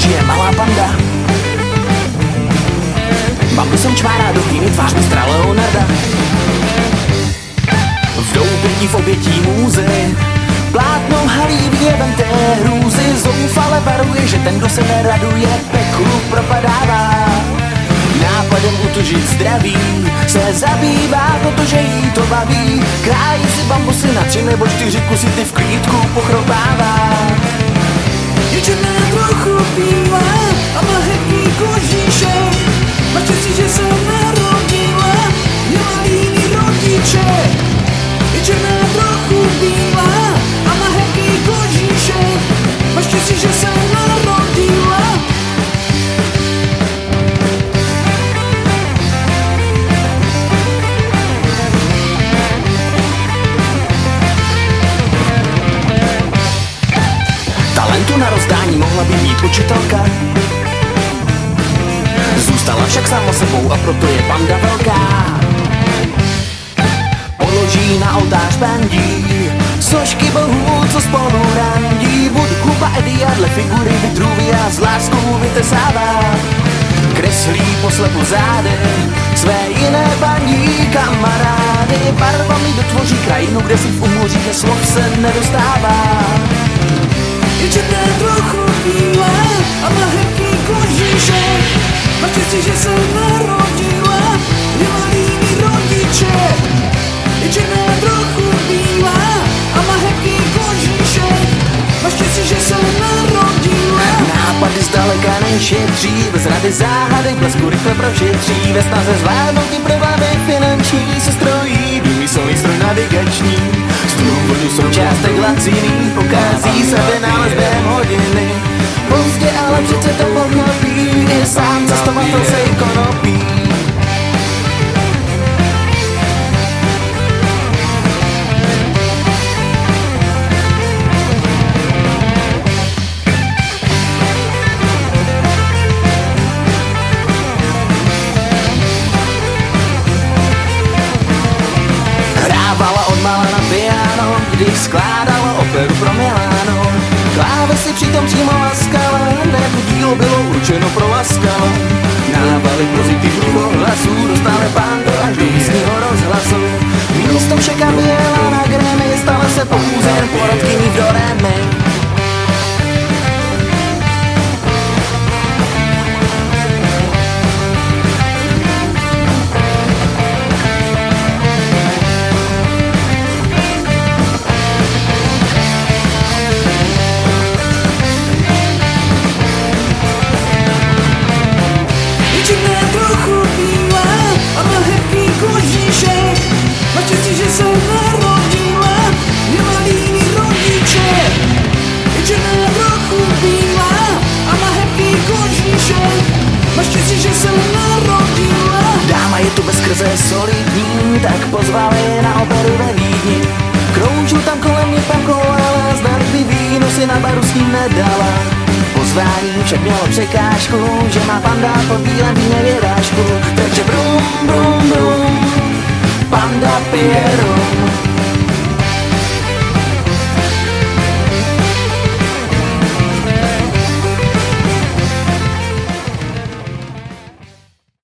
je malá panda. Bambu jsem čvárá do hlíny, tvář mistra Leonarda. V doupětí v obětí můzy plátnou halí hněvem té hrůzy. Zoufale varuje, že ten, kdo se neraduje, peklu propadává. Nápadem utužit zdraví se zabývá, protože jí to baví. Krájí si bambusy na 3 nebo 4 kusy, ty v klídku pochropává. Je černá, trochu bílá a má hebký kožíšek. Má štěstí, že se narodila, měla líný rodiče. Je černá, trochu bílá a má hebký kožíšek. Má štěstí, že se narodila. Talentu na rozdání mohla by mít učitelka. Zůstala však sama sebou a proto je panda velká. Položí na oltář pandí sošky bohů, co spolu randí. Budkupa, Edia, dle figury Vitruvia s láskou vytesává. Kreslí poslepu zády své jiné paní kamarády. Barvami dotvoří krajinu, kde si v umoří slov se nedostává. Je černá, trochu bílá a má hebký kožíšek. Má štěstí, že se narodila, měla líný rodiče. Je černá, trochu bílá a má hebký kožíšek. Má štěstí, že se narodila. Nápady zdaleka nešetří, bez rady záhady blesku rychle prošetří. Ve snaze zvládnout ty problémy finanční se strojí důmyslný stroj navigační. Z důvodu součástek laciný pokází se vynález během hodiny. Pozdě ale přece to pochopí, i sám cestovatel se jí konopí. Hrávala odmala na piano, když skládala operu pro Milano. Klávesy přitom přímo laskala, nebo dílo bylo určeno pro laskala. Návaly pozitivních ohlasů dostane pando až do místního rozhlasu. Místo však aby jela na Grammy, stala se pouze jen porodkyní v Doremi. Má štěstí, že se narodila, měla líný rodiče. Je černá, trochu bílá a má hebký kožíšek. Má štěstí, že se narodila. Dáma je tu bezkrze solidní, tak pozvali na operu ve Vídni. Kroužil tam kolem mě pan koala, znát by víno si na baru s ním nedala. Pozvání však mělo překážku, že má panda pod bílém víně vědášku. Takže brum, brum, brum, panda pije rum.